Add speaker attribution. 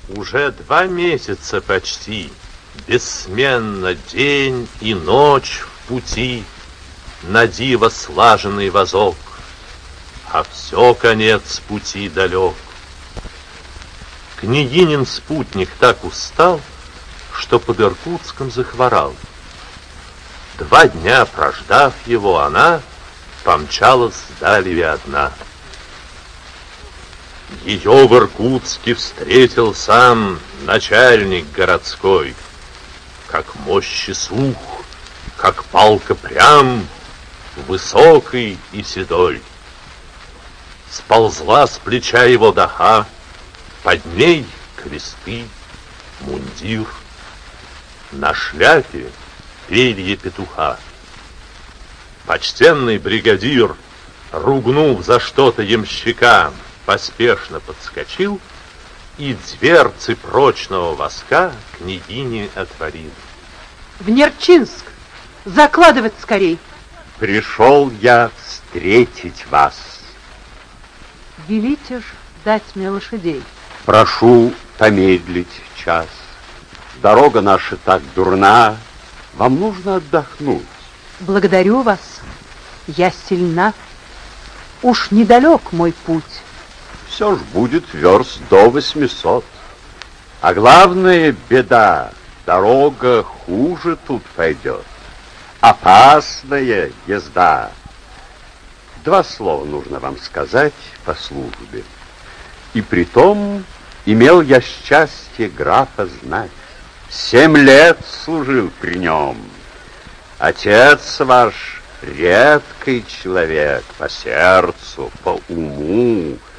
Speaker 1: Уже 2 месяца почти, бессменно день и ночь в пути, на диво слаженный возок, а все конец пути далек. Княгинин спутник так устал, что под Иркутском захворал. 2 дня прождав его, она помчалась вдали одна. Ее в Иркутске встретил сам начальник городской, как мощи сух, как палка прям, высокий и седой. Сползла с плеча его даха, под ней кресты, мундир, на шляпе перья петуха. Почтенный бригадир, ругнув за что-то ямщика, поспешно подскочил и дверцы прочного воска княгине отворил.
Speaker 2: В Нерчинск! Закладывать скорей!
Speaker 3: Пришел я встретить вас.
Speaker 2: Велите ж дать мне лошадей.
Speaker 3: Прошу помедлить час. Дорога наша так дурна, вам нужно отдохнуть.
Speaker 2: Благодарю вас, я сильна. Уж недалек мой путь.
Speaker 3: Все ж будет верст до 800. А главная беда, дорога хуже тут пойдет. Опасная езда. 2 слова нужно вам сказать по службе. И притом имел я счастье графа знать. 7 лет служил при нем. Отец ваш редкий человек по сердцу, по уму,